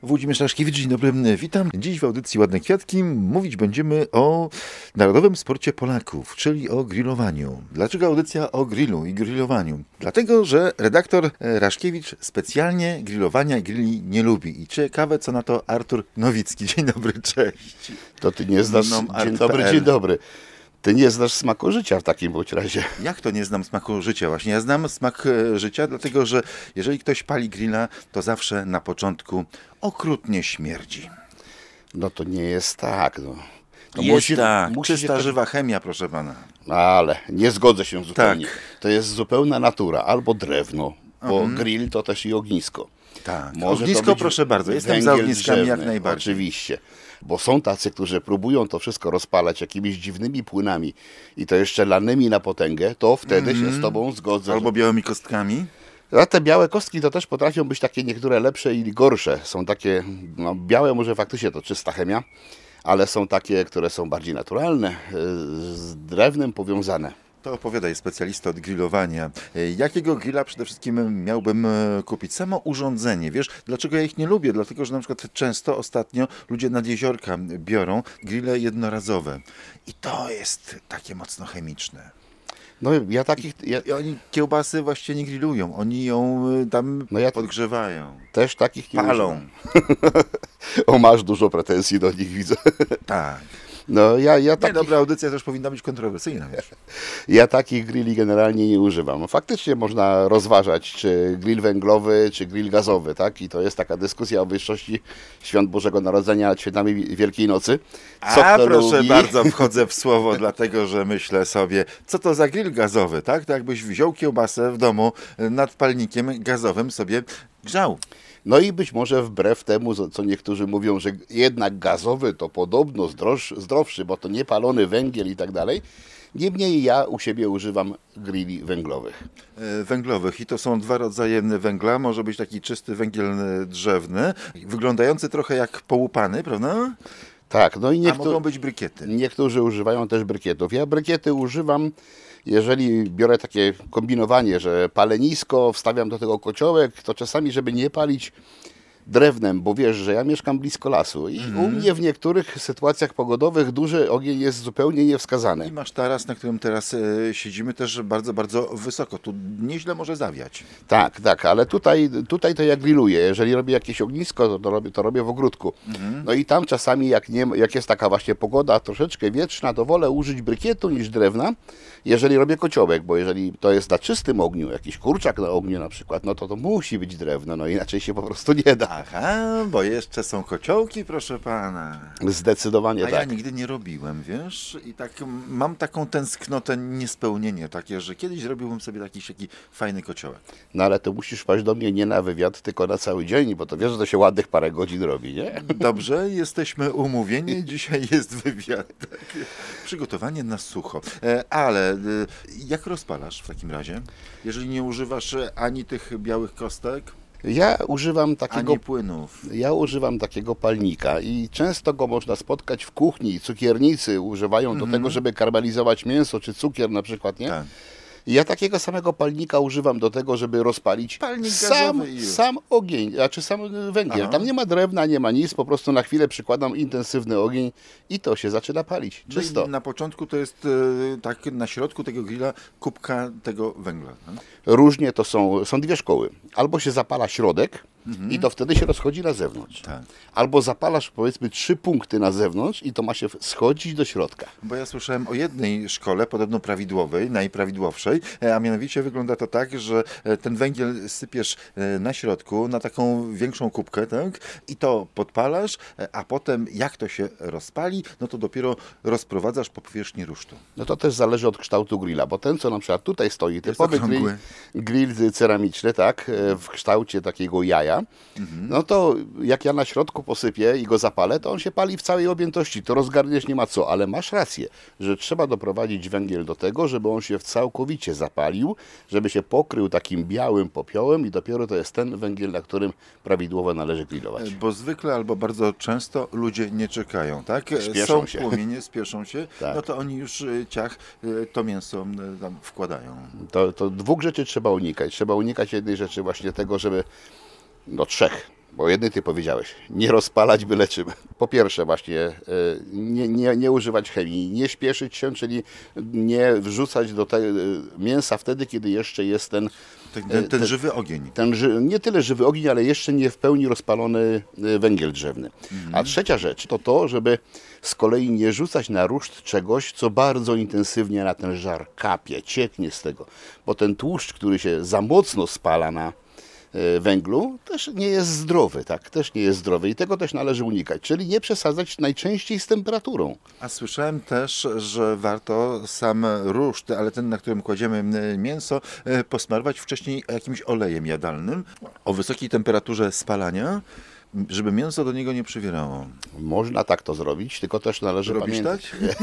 Włodzimierz Raszkiewicz, dzień dobry, witam. Dziś w audycji Ładne Kwiatki mówić będziemy o narodowym sporcie Polaków, czyli o grillowaniu. Dlaczego audycja o grillu i grillowaniu? Dlatego, że redaktor Raszkiewicz specjalnie grillowania i grilli nie lubi. I ciekawe, co na to Artur Nowicki. Dzień dobry, cześć. To ty nie znasz... Dzień dobry. Ty nie znasz smaku życia w takim bądź razie. Jak to nie znam smaku życia? Właśnie ja znam smak życia, dlatego że jeżeli ktoś pali grilla, to zawsze na początku okrutnie śmierdzi. No to nie jest tak. No. To Tak, czysta, żywa chemia, proszę pana. Ale nie zgodzę się zupełnie. Tak. To jest zupełna natura. Albo drewno, bo grill to też i ognisko. Tak, Może ognisko to być proszę bardzo, jestem za węgiel ogniskami jak drzewny, najbardziej. Oczywiście. Bo są tacy, którzy próbują to wszystko rozpalać jakimiś dziwnymi płynami i to jeszcze lanymi na potęgę, to wtedy się z tobą zgodzę. Albo białymi kostkami. A te białe kostki to też potrafią być takie niektóre lepsze i gorsze. Są takie, no białe może faktycznie to czysta chemia, ale są takie, które są bardziej naturalne, z drewnem powiązane. To opowiadaj, specjalista od grillowania. Jakiego grilla przede wszystkim miałbym kupić? Samo urządzenie, wiesz, dlaczego ja ich nie lubię? Dlatego, że na przykład często ostatnio ludzie nad jeziorka biorą grille jednorazowe. I to jest takie mocno chemiczne. No ja takich... I oni kiełbasy właściwie nie grillują, oni ją tam podgrzewają. Też takich nie palą. używam. O, masz dużo pretensji do nich, widzę. Tak. No ja Nie, dobra audycja też powinna być kontrowersyjna, wiesz. Ja takich grilli generalnie nie używam. Faktycznie można rozważać, czy grill węglowy, czy grill gazowy, tak? I to jest taka dyskusja o wyższości Świąt Bożego Narodzenia nad świętami Wielkiej Nocy. Proszę lubi? bardzo, wchodzę w słowo, dlatego że myślę sobie, co to za grill gazowy, tak? To jakbyś wziął kiełbasę w domu nad palnikiem gazowym sobie grzał. No i być może wbrew temu, co niektórzy mówią, że jednak gazowy to podobno zdrowszy, bo to nie palony węgiel i tak dalej. Niemniej ja u siebie używam grilli węglowych. Węglowych i to są dwa rodzaje węgla. Może być taki czysty węgiel drzewny, wyglądający trochę jak połupany, prawda? Tak, no i A mogą być brykiety. Niektórzy używają też brykietów. Ja brykiety używam, jeżeli biorę takie kombinowanie, że palę nisko, wstawiam do tego kociołek, to czasami, żeby nie palić drewnem, bo wiesz, że ja mieszkam blisko lasu i u mnie w niektórych sytuacjach pogodowych duży ogień jest zupełnie niewskazany. I masz taras, na którym teraz siedzimy, też bardzo, bardzo wysoko. Tu nieźle może zawiać. Tak, ale tutaj to ja grilluję. Jeżeli robię jakieś ognisko, to robię w ogródku. No i tam czasami, jak jest taka właśnie pogoda troszeczkę wietrzna, to wolę użyć brykietu niż drewna, jeżeli robię kociołek, bo jeżeli to jest na czystym ogniu, jakiś kurczak na ogniu na przykład, no to musi być drewno, no inaczej się po prostu nie da. Aha, bo jeszcze są kociołki, proszę pana. Zdecydowanie A tak. ja nigdy nie robiłem, wiesz? I tak mam taką tęsknotę, niespełnienie takie, że kiedyś zrobiłbym sobie taki fajny kociołek. No ale to musisz wpaść do mnie nie na wywiad, tylko na cały dzień, bo to wiesz, że to się ładnych parę godzin robi, nie? Dobrze, jesteśmy umówieni, dzisiaj jest wywiad. Przygotowanie na sucho. Ale jak rozpalasz w takim razie? Jeżeli nie używasz ani tych białych kostek, Ja używam takiego ani płynów. Ja używam takiego palnika i często go można spotkać w kuchni. Cukiernicy używają do tego, żeby karmelizować mięso czy cukier na przykład, nie? Tak. I ja takiego samego palnika używam do tego, żeby rozpalić Palnik gazowy i już. sam ogień, znaczy sam węgiel. Aha. Tam nie ma drewna, nie ma nic, po prostu na chwilę przykładam intensywny ogień i to się zaczyna palić. No Czysto. i na początku to jest tak na środku tego grilla kubka tego węgla. No? Różnie to są dwie szkoły. Albo się zapala środek i to wtedy się rozchodzi na zewnątrz. Tak. Albo zapalasz powiedzmy 3 punkty na zewnątrz i to ma się schodzić do środka. Bo ja słyszałem o jednej szkole, podobno prawidłowej, najprawidłowszej, a mianowicie wygląda to tak, że ten węgiel sypiesz na środku, na taką większą kubkę, tak? I to podpalasz, a potem jak to się rozpali, no to dopiero rozprowadzasz po powierzchni rusztu. No to też zależy od kształtu grilla, bo ten, co na przykład tutaj stoi, typowy okrągły. grill ceramiczny, tak, w kształcie takiego jaja, no to jak ja na środku posypię i go zapalę, to on się pali w całej objętości, to rozgarniesz nie ma co, ale masz rację, że trzeba doprowadzić węgiel do tego, żeby on się całkowicie zapalił, żeby się pokrył takim białym popiołem i dopiero to jest ten węgiel, na którym prawidłowo należy grillować. Bo zwykle albo bardzo często ludzie nie czekają, tak? Spieszą Są się. płomienie, spieszą się, Tak. no to oni już to mięso tam wkładają. To dwóch rzeczy trzeba unikać. Trzeba unikać jednej rzeczy właśnie tego, żeby, 3. Bo jednej ty powiedziałeś, nie rozpalać byle czym. Po pierwsze właśnie nie używać chemii, nie śpieszyć się, czyli nie wrzucać do mięsa wtedy, kiedy jeszcze jest Ten żywy ogień. nie tyle żywy ogień, ale jeszcze nie w pełni rozpalony węgiel drzewny. A trzecia rzecz to to, żeby z kolei nie rzucać na ruszt czegoś, co bardzo intensywnie na ten żar kapie, cieknie z tego. Bo ten tłuszcz, który się za mocno spala na węglu, też nie jest zdrowy, tak? Też nie jest zdrowy i tego też należy unikać. Czyli nie przesadzać najczęściej z temperaturą. A słyszałem też, że warto sam ruszt, ale ten, na którym kładziemy mięso, posmarować wcześniej jakimś olejem jadalnym o wysokiej temperaturze spalania, żeby mięso do niego nie przywierało. Można tak to zrobić, tylko też należy Robisz pamiętać. tak?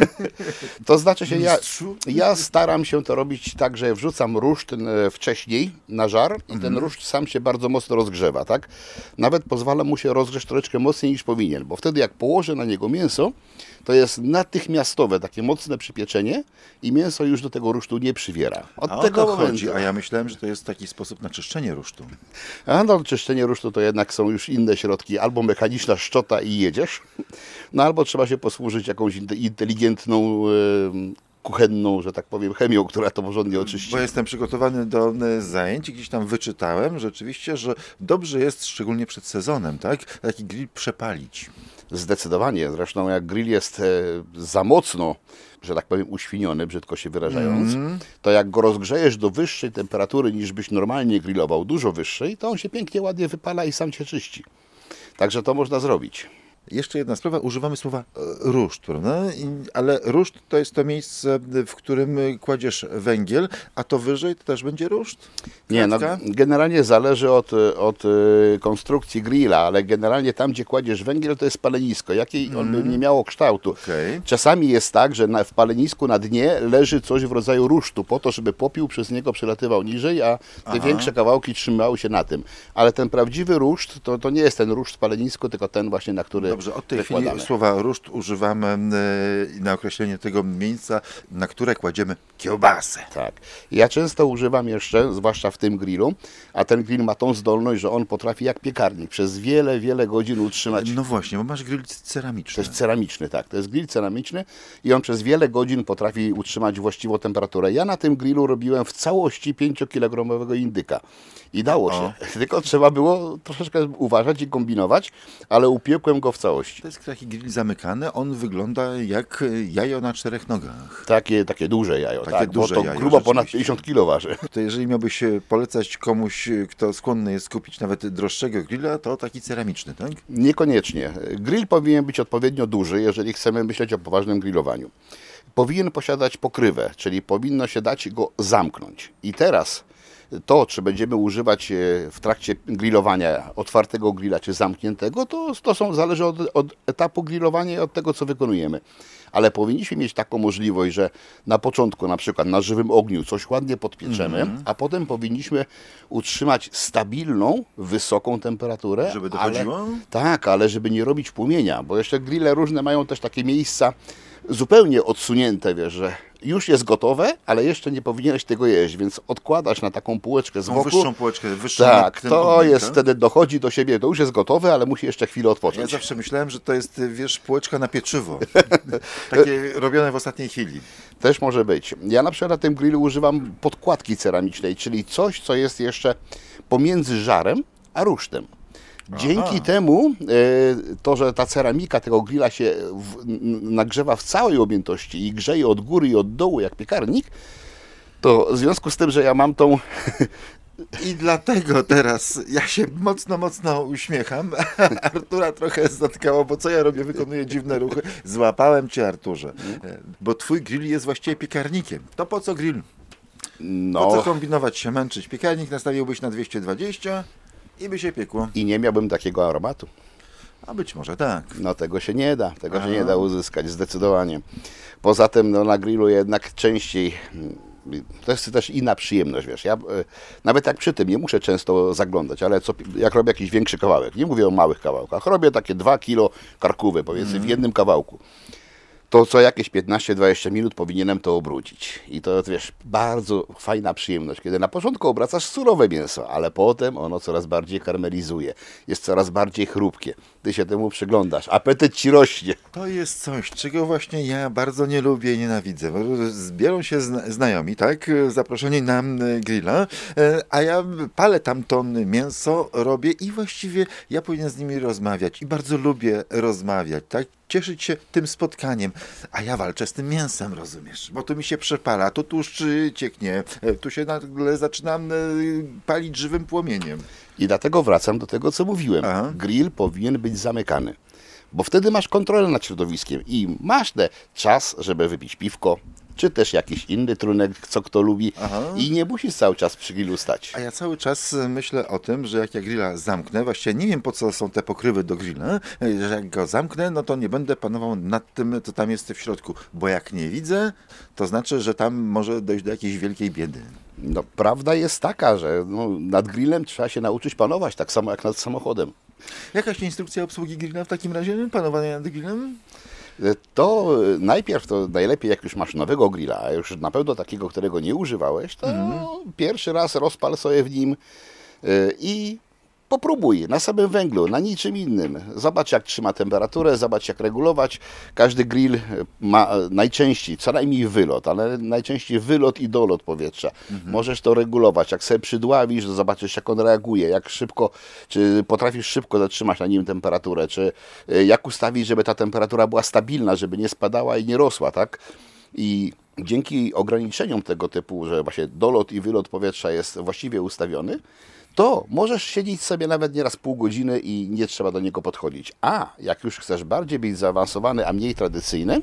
To znaczy się, Mistrzu? ja staram się to robić tak, że wrzucam ruszt wcześniej na żar i ten ruszt sam się bardzo mocno rozgrzewa, tak? Nawet pozwala mu się rozgrzeć troszeczkę mocniej niż powinien, bo wtedy jak położę na niego mięso, to jest natychmiastowe takie mocne przypieczenie i mięso już do tego rusztu nie przywiera. Od O tego to chodzi, momentu. a ja myślałem, że to jest taki sposób na czyszczenie rusztu. A no, czyszczenie rusztu to jednak są już inne środki. Albo mechaniczna szczota i jedziesz, no albo trzeba się posłużyć jakąś inteligentną, kuchenną, że tak powiem, chemią, która to porządnie oczyści. Bo jestem przygotowany do zajęć i gdzieś tam wyczytałem rzeczywiście, że dobrze jest, szczególnie przed sezonem, tak? Taki grill przepalić. Zdecydowanie. Zresztą jak grill jest za mocno, że tak powiem, uświniony, brzydko się wyrażając, to jak go rozgrzejesz do wyższej temperatury niż byś normalnie grillował, dużo wyższej, to on się pięknie, ładnie wypala i sam się czyści. Także to można zrobić. Jeszcze jedna sprawa, używamy słowa ruszt, prawda? Ale ruszt to jest to miejsce, w którym kładziesz węgiel, a to wyżej to też będzie ruszt? Nie, no, Kratka? generalnie zależy od konstrukcji grilla, ale generalnie tam, gdzie kładziesz węgiel, to jest palenisko, jakiej on by nie miało kształtu. Okej. Czasami jest tak, że w palenisku na dnie leży coś w rodzaju rusztu, po to, żeby popiół przez niego przelatywał niżej, a te większe kawałki trzymały się na tym. Ale ten prawdziwy ruszt, to nie jest ten ruszt w palenisku, tylko ten właśnie, na który Dobrze, od tej wykładamy. chwili słowa ruszt używamy na określenie tego miejsca, na które kładziemy kiełbasę. Tak. Ja często używam jeszcze, zwłaszcza w tym grillu, a ten grill ma tą zdolność, że on potrafi jak piekarnik przez wiele, wiele godzin utrzymać. No właśnie, bo masz grill To ceramiczny. jest ceramiczny, tak. To jest grill ceramiczny i on przez wiele godzin potrafi utrzymać właściwą temperaturę. Ja na tym grillu robiłem w całości 5-kilogramowego indyka. I dało się. Tylko trzeba było troszeczkę uważać i kombinować, ale upiekłem go w całości. To jest taki grill zamykany, on wygląda jak jajo na 4 nogach. Takie duże jajo, Takie tak, duże bo to jajo, grubo ponad rzeczywiście. 50 kg waży. To jeżeli miałbyś polecać komuś, kto skłonny jest kupić nawet droższego grilla, to taki ceramiczny, tak? Niekoniecznie. Grill powinien być odpowiednio duży, jeżeli chcemy myśleć o poważnym grillowaniu. Powinien posiadać pokrywę, czyli powinno się dać go zamknąć. I teraz to, czy będziemy używać w trakcie grillowania otwartego grilla, czy zamkniętego, zależy od etapu grillowania i od tego, co wykonujemy. Ale powinniśmy mieć taką możliwość, że na początku, na przykład na żywym ogniu, coś ładnie podpieczemy, a potem powinniśmy utrzymać stabilną, wysoką temperaturę. Żeby dochodziło? Tak, ale żeby nie robić płomienia, bo jeszcze grille różne mają też takie miejsca zupełnie odsunięte, wiesz, że już jest gotowe, ale jeszcze nie powinieneś tego jeść, więc odkładasz na taką półeczkę z Tą boku. wyższą półeczkę, wyższą Tak, nad tym to ogniem, jest tak? wtedy dochodzi do siebie, to już jest gotowe, ale musi jeszcze chwilę Ja odpocząć. zawsze myślałem, że to jest, wiesz, półeczka na pieczywo. Takie robione w ostatniej chwili. Też może być. Ja na przykład na tym grillu używam podkładki ceramicznej, czyli coś, co jest jeszcze pomiędzy żarem a rusztem. Dzięki temu to, że ta ceramika tego grilla się nagrzewa w całej objętości i grzeje od góry i od dołu jak piekarnik, to w związku z tym, że ja mam tą I dlatego teraz ja się mocno uśmiecham. Artura trochę zatkało, bo co ja robię? Wykonuję dziwne ruchy. Złapałem cię, Arturze. Bo twój grill jest właściwie piekarnikiem. To po co grill? Po co kombinować się, męczyć? Piekarnik nastawiłbyś na 220 i by się piekło. i nie miałbym takiego aromatu. A być może tak. No tego się nie da, tego się nie da uzyskać, zdecydowanie. Poza tym no, na grillu jednak częściej, to jest też inna przyjemność, wiesz, ja nawet jak przy tym nie muszę często zaglądać, ale jak robię jakiś większy kawałek, nie mówię o małych kawałkach, robię takie 2 kilo karkówy powiedzmy w jednym kawałku, to co jakieś 15-20 minut powinienem to obrócić. I to, wiesz, bardzo fajna przyjemność, kiedy na początku obracasz surowe mięso, ale potem ono coraz bardziej karmelizuje, jest coraz bardziej chrupkie. Ty się temu przyglądasz, apetyt ci rośnie. To jest coś, czego właśnie ja bardzo nie lubię i nienawidzę. Bo zbiorą się znajomi, tak, zaproszeni na grilla, a ja palę tam to mięso, robię i właściwie ja powinien z nimi rozmawiać i bardzo lubię rozmawiać, tak, cieszyć się tym spotkaniem, a ja walczę z tym mięsem, rozumiesz, bo tu mi się przepala, tu tłuszcz cieknie, tu się nagle zaczynam palić żywym płomieniem. I dlatego wracam do tego, co mówiłem. Aha. Grill powinien być zamykany, bo wtedy masz kontrolę nad środowiskiem i masz czas, żeby wypić piwko, czy też jakiś inny trunek, co kto lubi. Aha. I nie musisz cały czas przy grillu stać. A ja cały czas myślę o tym, że jak ja grilla zamknę, właściwie nie wiem po co są te pokrywy do grilla, że jak go zamknę, no to nie będę panował nad tym, co tam jest w środku, bo jak nie widzę, to znaczy, że tam może dojść do jakiejś wielkiej biedy. No, prawda jest taka, że nad grillem trzeba się nauczyć panować, tak samo jak nad samochodem. Jakaś instrukcja obsługi grilla w takim razie? Panowania nad grillem? To najpierw to najlepiej, jak już masz nowego grilla, a już na pewno takiego, którego nie używałeś, to pierwszy raz rozpal sobie w nim i popróbuj na samym węglu, na niczym innym. Zobacz, jak trzyma temperaturę, zobacz, jak regulować. Każdy grill ma najczęściej, co najmniej wylot, ale najczęściej wylot i dolot powietrza. Możesz to regulować. Jak sobie przydławisz, to zobaczysz, jak on reaguje, jak szybko, czy potrafisz szybko zatrzymać na nim temperaturę, czy jak ustawić, żeby ta temperatura była stabilna, żeby nie spadała i nie rosła, tak? I dzięki ograniczeniom tego typu, że właśnie dolot i wylot powietrza jest właściwie ustawiony, to możesz siedzieć sobie nawet nieraz pół godziny i nie trzeba do niego podchodzić. A jak już chcesz bardziej być zaawansowany, a mniej tradycyjny,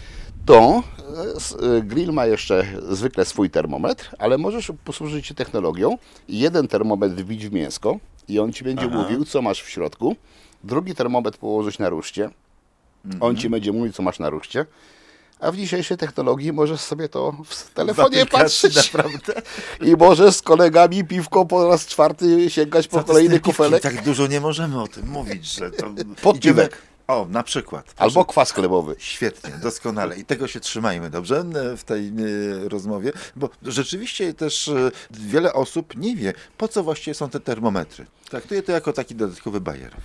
to grill ma jeszcze zwykle swój termometr, ale możesz posłużyć się technologią i jeden termometr wbić w mięsko i on ci będzie mówił, co masz w środku. Drugi termometr położyć na ruszcie. On ci będzie mówił, co masz na ruszcie. A w dzisiejszej technologii możesz sobie to w telefonie patrzeć. Naprawdę? I możesz z kolegami piwko po raz czwarty sięgać po kolejny kufelek. Tak dużo nie możemy o tym mówić, że to Podpiwek. O, na przykład. Albo kwas chlebowy. Świetnie, doskonale. I tego się trzymajmy, dobrze, w tej rozmowie, bo rzeczywiście też wiele osób nie wie, po co właściwie są te termometry. Traktuje to jako taki dodatkowy bajer.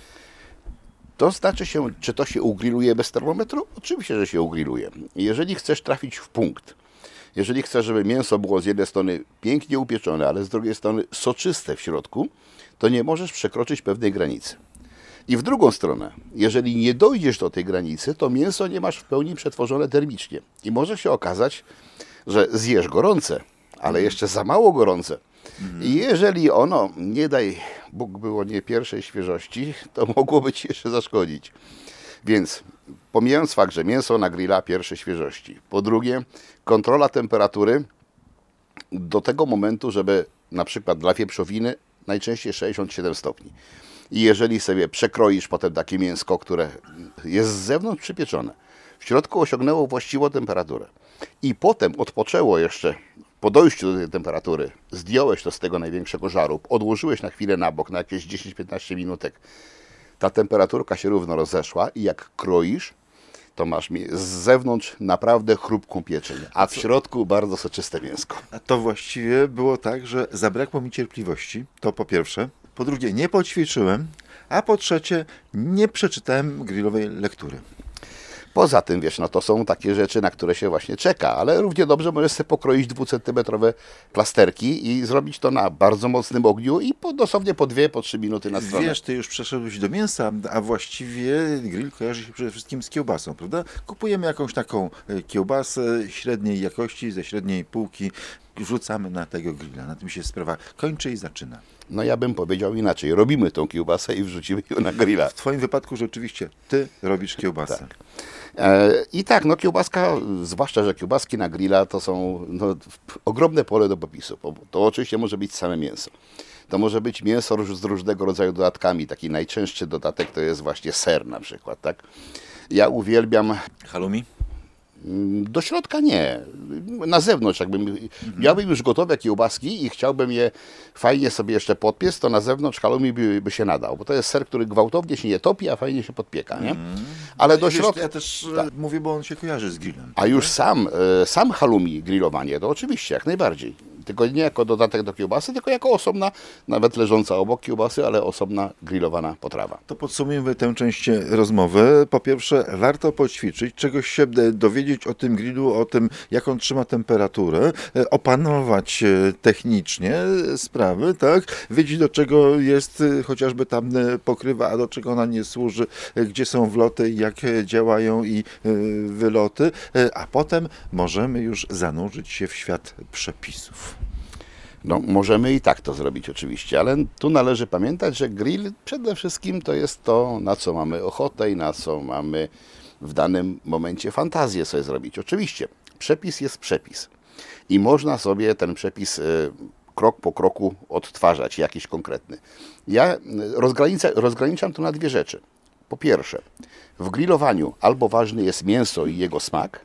To znaczy się, czy to się ugrilluje bez termometru? Oczywiście, że się ugrilluje. Jeżeli chcesz trafić w punkt, jeżeli chcesz, żeby mięso było z jednej strony pięknie upieczone, ale z drugiej strony soczyste w środku, to nie możesz przekroczyć pewnej granicy. I w drugą stronę, jeżeli nie dojdziesz do tej granicy, to mięso nie masz w pełni przetworzone termicznie. I może się okazać, że zjesz gorące, ale jeszcze za mało gorące. I jeżeli ono, nie daj Bóg, było nie pierwszej świeżości, to mogłoby ci jeszcze zaszkodzić. Więc pomijając fakt, że mięso na grilla pierwszej świeżości. Po drugie, kontrola temperatury do tego momentu, żeby na przykład dla wieprzowiny najczęściej 67 stopni. I jeżeli sobie przekroisz potem takie mięsko, które jest z zewnątrz przypieczone, w środku osiągnęło właściwą temperaturę i potem odpoczęło jeszcze po dojściu do tej temperatury, zdjąłeś to z tego największego żaru, odłożyłeś na chwilę na bok, na jakieś 10-15 minutek, ta temperaturka się równo rozeszła i jak kroisz, to masz z zewnątrz naprawdę chrupką pieczeń, a w środku bardzo soczyste mięsko. A to właściwie było tak, że zabrakło mi cierpliwości, to po pierwsze. Po drugie, nie poćwiczyłem, a po trzecie, nie przeczytałem grillowej lektury. Poza tym, wiesz, no to są takie rzeczy, na które się właśnie czeka, ale równie dobrze możesz sobie pokroić 2-centymetrowe plasterki i zrobić to na bardzo mocnym ogniu i dosłownie po 2-3 minuty na stronę. Wiesz, ty już przeszedłeś do mięsa, a właściwie grill kojarzy się przede wszystkim z kiełbasą, prawda? Kupujemy jakąś taką kiełbasę średniej jakości, ze średniej półki, wrzucamy na tego grilla. Na tym się sprawa kończy i zaczyna. No ja bym powiedział inaczej. Robimy tą kiełbasę i wrzucimy ją na grilla. W twoim wypadku rzeczywiście ty robisz kiełbasę. Tak. I tak, no kiełbaska, zwłaszcza, że kiełbaski na grilla to są ogromne pole do popisu. To oczywiście może być same mięso. To może być mięso z różnego rodzaju dodatkami. Taki najczęstszy dodatek to jest właśnie ser na przykład, tak? Ja uwielbiam... Halloumi? Do środka nie. Na zewnątrz, jakbym miałbym już gotowe kiełbaski i chciałbym je fajnie sobie jeszcze podpiec, to na zewnątrz halloumi by się nadał, bo to jest ser, który gwałtownie się nie topi, a fajnie się podpieka, nie? Ale No do i wiesz, środka... ja też mówię, bo on się kojarzy z grillem. A już sam halloumi grillowanie, to oczywiście, jak najbardziej. Tylko nie jako dodatek do kiełbasy, tylko jako osobna, nawet leżąca obok kiełbasy, ale osobna grillowana potrawa. To podsumujmy tę część rozmowy. Po pierwsze, warto poćwiczyć, czegoś się dowiedzieć o tym grillu, o tym, jak on trzyma temperaturę, opanować technicznie sprawy, tak? Wiedzieć, do czego jest chociażby tam pokrywa, a do czego ona nie służy, gdzie są wloty, jak działają i wyloty, a potem możemy już zanurzyć się w świat przepisów. No, możemy i tak to zrobić oczywiście, ale tu należy pamiętać, że grill przede wszystkim to jest to, na co mamy ochotę i na co mamy w danym momencie fantazję sobie zrobić. Oczywiście, przepis jest przepis i można sobie ten przepis krok po kroku odtwarzać, jakiś konkretny. Ja rozgraniczam to na dwie rzeczy. Po pierwsze, w grillowaniu albo ważne jest mięso i jego smak,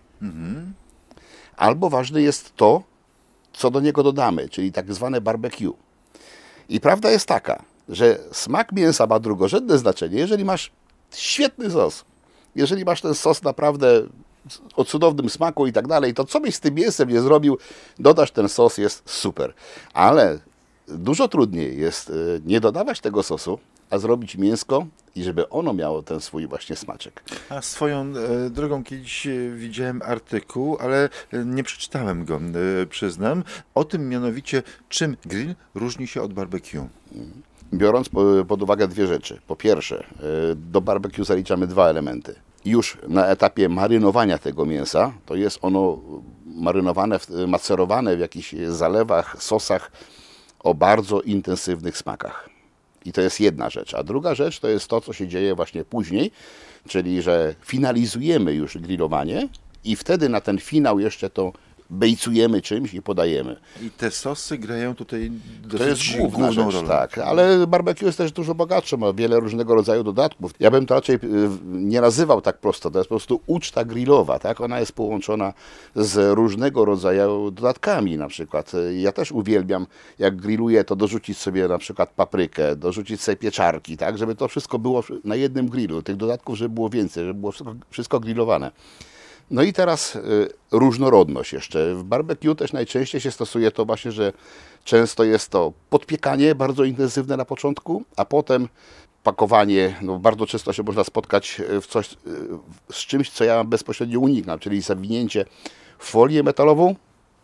albo ważne jest to, co do niego dodamy, czyli tak zwane barbecue. I prawda jest taka, że smak mięsa ma drugorzędne znaczenie, jeżeli masz świetny sos. Jeżeli masz ten sos naprawdę o cudownym smaku i tak dalej, to co byś z tym mięsem nie zrobił, dodasz ten sos, jest super. Ale dużo trudniej jest nie dodawać tego sosu, a zrobić mięsko i żeby ono miało ten swój właśnie smaczek. A swoją drogą kiedyś widziałem artykuł, ale nie przeczytałem go, przyznam, o tym mianowicie, czym grill różni się od barbecue. Biorąc pod uwagę dwie rzeczy. Po pierwsze, do barbecue zaliczamy dwa elementy. Już na etapie marynowania tego mięsa, to jest ono marynowane, macerowane w jakichś zalewach, sosach o bardzo intensywnych smakach. I to jest jedna rzecz. A druga rzecz to jest to, co się dzieje właśnie później, czyli że finalizujemy już grillowanie i wtedy na ten finał jeszcze to bejcujemy czymś i podajemy. I te sosy grają tutaj To jest dosyć główna główną rzecz, rolę. tak. Ale barbecue jest też dużo bogatsze, ma wiele różnego rodzaju dodatków. Ja bym to raczej nie nazywał tak prosto, to jest po prostu uczta grillowa, tak? Ona jest połączona z różnego rodzaju dodatkami na przykład. Ja też uwielbiam, jak grilluję, to dorzucić sobie na przykład paprykę, dorzucić sobie pieczarki, tak? Żeby to wszystko było na jednym grillu. Tych dodatków, żeby było więcej, żeby było wszystko grillowane. No i teraz różnorodność jeszcze. W barbecue też najczęściej się stosuje to właśnie, że często jest to podpiekanie bardzo intensywne na początku, a potem pakowanie. No bardzo często się można spotkać w coś, z czymś, co ja bezpośrednio unikam, czyli zawinięcie w folię metalową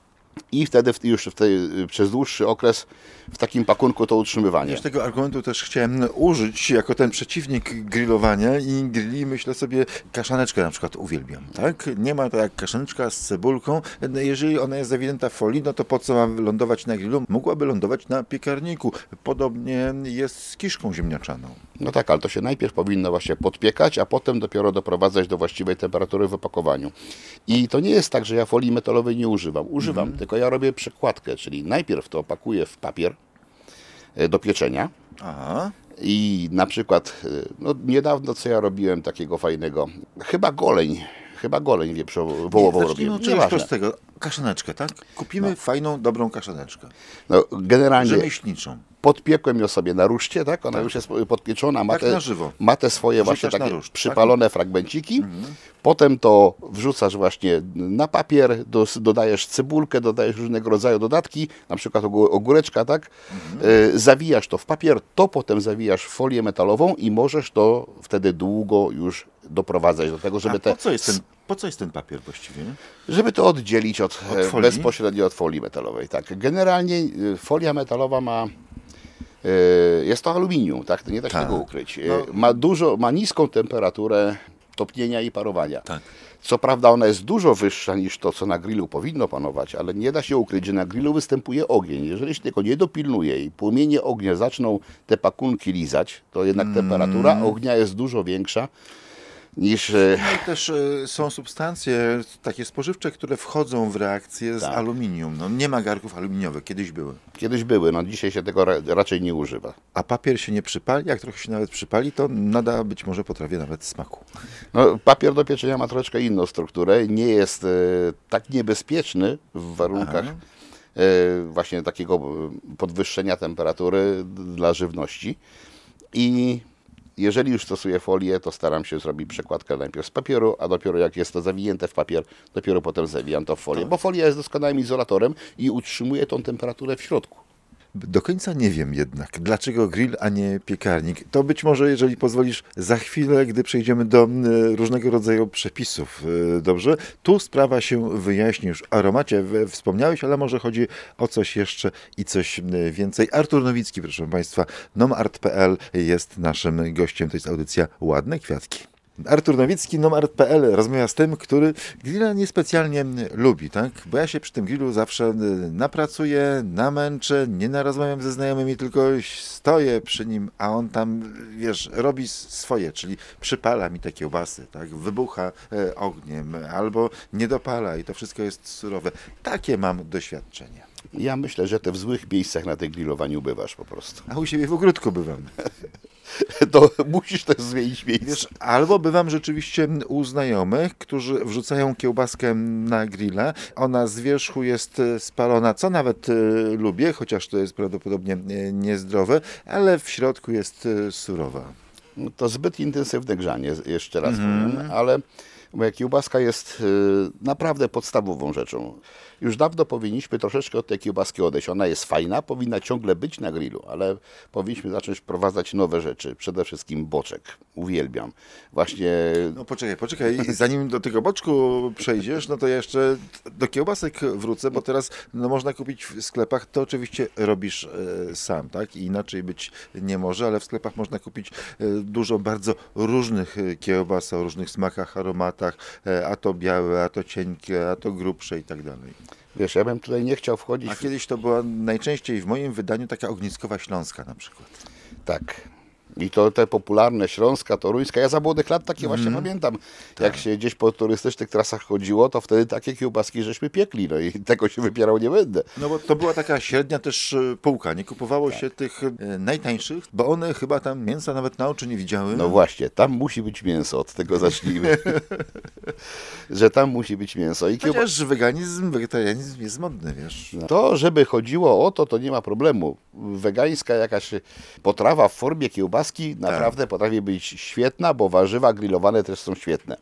i wtedy przez dłuższy okres w takim pakunku to utrzymywanie. Wiesz, tego argumentu też chciałem użyć jako ten przeciwnik grillowania i grilli, myślę sobie, kaszaneczkę na przykład uwielbiam, tak? Nie ma to jak kaszaneczka z cebulką. Jeżeli ona jest zawinięta w folii, no to po co ma lądować na grillu? Mogłaby lądować na piekarniku. Podobnie jest z kiszką ziemniaczaną. No tak, ale to się najpierw powinno właśnie podpiekać, a potem dopiero doprowadzać do właściwej temperatury w opakowaniu. I to nie jest tak, że ja folii metalowej nie używam. Używam, tylko ja robię przekładkę, czyli najpierw to opakuję w papier do pieczenia. Aha. I na przykład, no niedawno co ja robiłem takiego fajnego, chyba goleń wieprzowo-wołową Zacznijmy robiłem. od czegoś Nieważne. prostego. Kaszaneczkę, tak? Kupimy fajną, dobrą kaszaneczkę. No, generalnie Rzemieślniczą. podpiekłem ją sobie na ruszcie, tak? Ona już jest podpieczona, Tak na żywo. ma te swoje właśnie Wrzucasz na takie ruszt, tak? przypalone fragmenciki. Potem to wrzucasz właśnie na papier, dodajesz cebulkę, dodajesz różnego rodzaju dodatki, na przykład ogóreczka, tak? Zawijasz to w papier, to potem zawijasz w folię metalową i możesz to wtedy długo już doprowadzać do tego, żeby Po co jest ten papier właściwie? żeby to oddzielić od folii? bezpośrednio od folii metalowej. Tak. Generalnie folia metalowa jest to aluminium, tak? Nie da się Tak. tego ukryć. No. Ma niską temperaturę topnienia i parowania. Tak. Co prawda ona jest dużo wyższa niż to, co na grillu powinno panować, ale nie da się ukryć, że na grillu występuje ogień. Jeżeli się tego nie dopilnuje i płomienie ognia zaczną te pakunki lizać, to jednak temperatura ognia jest dużo większa niż... No i też są substancje takie spożywcze, które wchodzą w reakcję z Tak. aluminium. No, nie ma garków aluminiowych, kiedyś były. Kiedyś były, no dzisiaj się tego raczej nie używa. A papier się nie przypali, jak trochę się nawet przypali, to nada być może potrawie nawet smaku. No, papier do pieczenia ma troszeczkę inną strukturę, nie jest tak niebezpieczny w warunkach właśnie takiego podwyższenia temperatury dla żywności. I jeżeli już stosuję folię, to staram się zrobić przekładkę najpierw z papieru, a dopiero jak jest to zawinięte w papier, dopiero potem zawijam to w folię, bo folia jest doskonałym izolatorem i utrzymuje tą temperaturę w środku. Do końca nie wiem jednak, dlaczego grill, a nie piekarnik. To być może, jeżeli pozwolisz, za chwilę, gdy przejdziemy do różnego rodzaju przepisów. Dobrze? Tu sprawa się wyjaśni. Już o aromacie wspomniałeś, ale może chodzi o coś jeszcze i coś więcej. Artur Nowicki, proszę Państwa, nomart.pl jest naszym gościem. To jest audycja Ładne Kwiatki. Artur Nowicki, nomart.pl rozmawia z tym, który grilla niespecjalnie lubi, tak? Bo ja się przy tym grillu zawsze napracuję, namęczę, nie narozmawiam ze znajomymi, tylko stoję przy nim, a on tam, wiesz, robi swoje, czyli przypala mi te kiełbasy, tak? Wybucha ogniem albo nie dopala i to wszystko jest surowe. Takie mam doświadczenie. Ja myślę, że ty w złych miejscach na tym grillowaniu bywasz po prostu. A u siebie w ogródku bywam. To musisz też zmienić miejsce. Wiesz, albo bywam rzeczywiście u znajomych, którzy wrzucają kiełbaskę na grilla. Ona z wierzchu jest spalona, co nawet lubię, chociaż to jest prawdopodobnie niezdrowe, ale w środku jest surowa. To zbyt intensywne grzanie, jeszcze raz powiem, ale moja kiełbaska jest naprawdę podstawową rzeczą. Już dawno powinniśmy troszeczkę od tej kiełbaski odejść. Ona jest fajna, powinna ciągle być na grillu, ale powinniśmy zacząć wprowadzać nowe rzeczy. Przede wszystkim boczek. Uwielbiam. Właśnie... No poczekaj, zanim do tego boczku przejdziesz, no to jeszcze do kiełbasek wrócę, bo teraz można kupić w sklepach, to oczywiście robisz sam, tak? I inaczej być nie może, ale w sklepach można kupić dużo bardzo różnych kiełbas o różnych smakach, aromatach, a to białe, a to cienkie, a to grubsze i tak dalej. Wiesz, ja bym tutaj nie chciał wchodzić... A kiedyś to była najczęściej w moim wydaniu taka ogniskowa śląska na przykład. Tak. I to te popularne śląska, toruńska. Ja za młodych lat takie właśnie pamiętam. Jak się gdzieś po turystycznych trasach chodziło, to wtedy takie kiełbaski żeśmy piekli. No i tego się wypierał nie będę. No bo to była taka średnia też półka. Nie kupowało się tych najtańszych, bo one chyba tam mięsa nawet na oczy nie widziały. No właśnie, tam musi być mięso, od tego zacznijmy. Że tam musi być mięso. I Chociaż weganizm, wegetarianizm jest modny, wiesz. to, żeby chodziło o to, to nie ma problemu. Wegańska jakaś potrawa w formie kiełbaski naprawdę potrafi być świetna, bo warzywa grillowane też są świetne.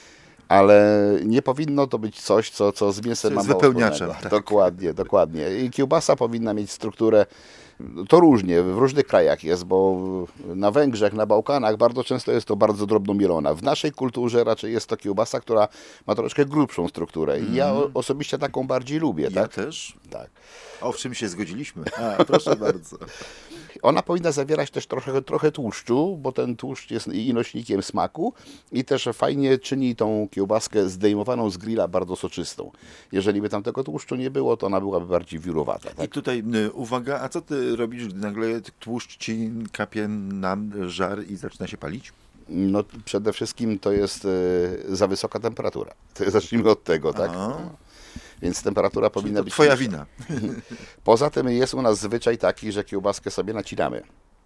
Ale nie powinno to być coś, co z mięsem ma z mało wypełniaczem, wspólnego. tak. Dokładnie. I kiełbasa powinna mieć strukturę, to różnie, w różnych krajach jest, bo na Węgrzech, na Bałkanach bardzo często jest to bardzo drobno mielona. W naszej kulturze raczej jest to kiełbasa, która ma troszkę grubszą strukturę. I ja osobiście taką bardziej lubię. Ja tak? też. Tak. O, w czym się zgodziliśmy. A, proszę bardzo. Ona powinna zawierać też trochę tłuszczu, bo ten tłuszcz jest i nośnikiem smaku i też fajnie czyni tą kiełbaskę zdejmowaną z grilla bardzo soczystą. Jeżeli by tam tego tłuszczu nie było, to ona byłaby bardziej wiórowata. I Tak? tutaj uwaga, a co ty robisz, gdy nagle tłuszcz ci kapie na żar i zaczyna się palić? No, przede wszystkim to jest za wysoka temperatura. To zacznijmy od tego, tak? Więc temperatura powinna To być twoja niższa. wina. Poza tym jest u nas zwyczaj taki, że kiełbaskę sobie nacinamy.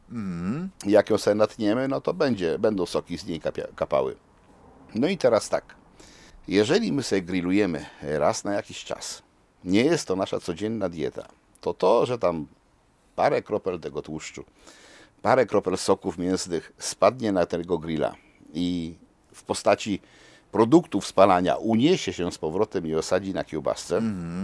Jak ją sobie natniemy, no to będą soki z niej kapały. No i teraz tak. Jeżeli my sobie grillujemy raz na jakiś czas, nie jest to nasza codzienna dieta, to, że tam parę kropel tego tłuszczu, parę kropel soków mięsnych spadnie na tego grilla i w postaci produktów spalania uniesie się z powrotem i osadzi na kiełbasce,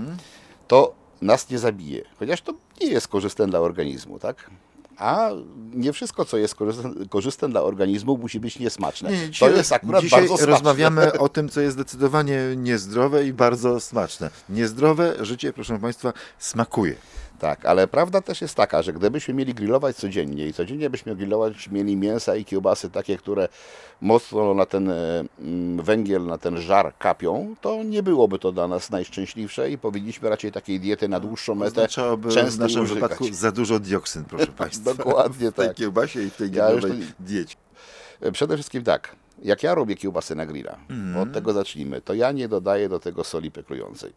to nas nie zabije. Chociaż to nie jest korzystne dla organizmu, tak? A nie wszystko, co jest korzystne dla organizmu, musi być niesmaczne. To jest akurat dzisiaj bardzo smaczne. rozmawiamy o tym, co jest zdecydowanie niezdrowe i bardzo smaczne. Niezdrowe życie, proszę Państwa, smakuje. Tak, ale prawda też jest taka, że gdybyśmy mieli grillować codziennie i codziennie byśmy grillować mieli mięsa i kiełbasy takie, które mocno na ten węgiel, na ten żar kapią, to nie byłoby to dla nas najszczęśliwsze i powinniśmy raczej takiej diety na dłuższą metę Oznaczałoby w często naszym użykać. wypadku za dużo dioksyn, proszę Państwa. Dokładnie w tej tak. kiełbasie i w tej Ja już grillowej diecie. Przede wszystkim tak, jak ja robię kiełbasy na grilla, bo od tego zacznijmy, to ja nie dodaję do tego soli peklującej.